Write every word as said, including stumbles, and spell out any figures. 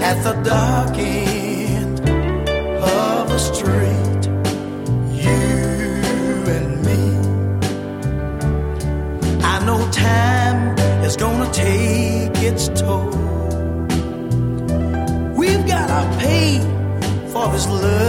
at the dark end of the street, you and me. I know time is gonna take its toll. We've gotta pay for this love